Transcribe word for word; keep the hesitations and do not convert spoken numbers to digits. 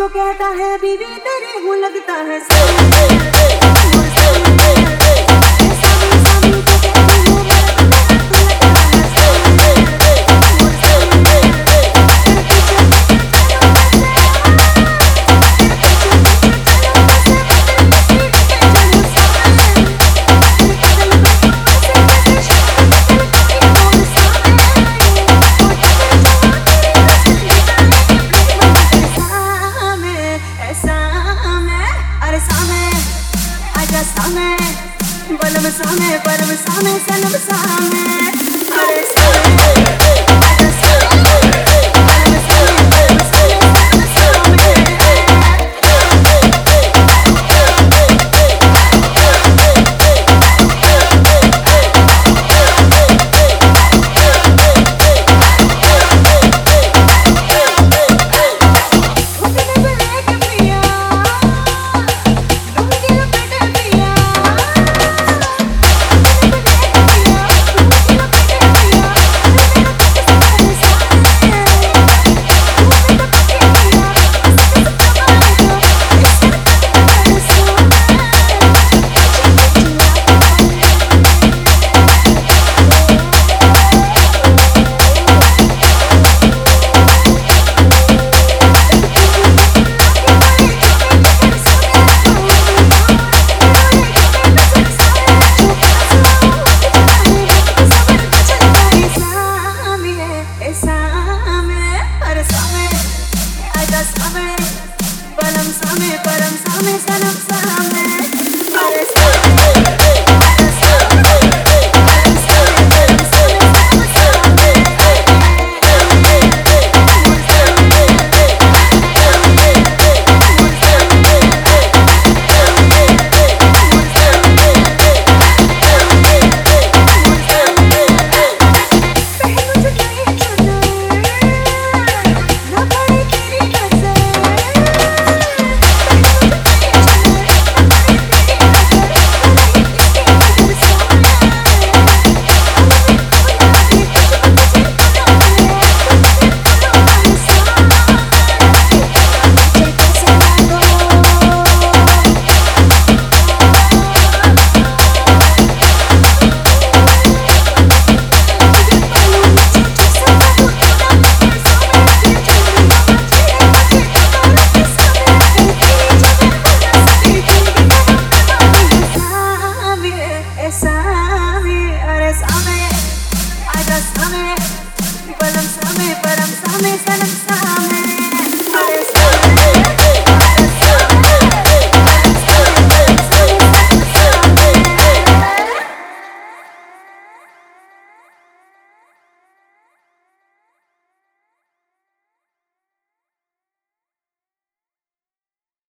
जो कहता है बीवी तेरी हूँ लगता है सामी। सामे बलम सामे परम सामे सनम सामे अरे सामे आजा सामे बलम सामे परम सामे सनम सामे बलम सामे परम सामे सनम सामे अरे सामे सामे बलम सामे परम सामे सनम सामे।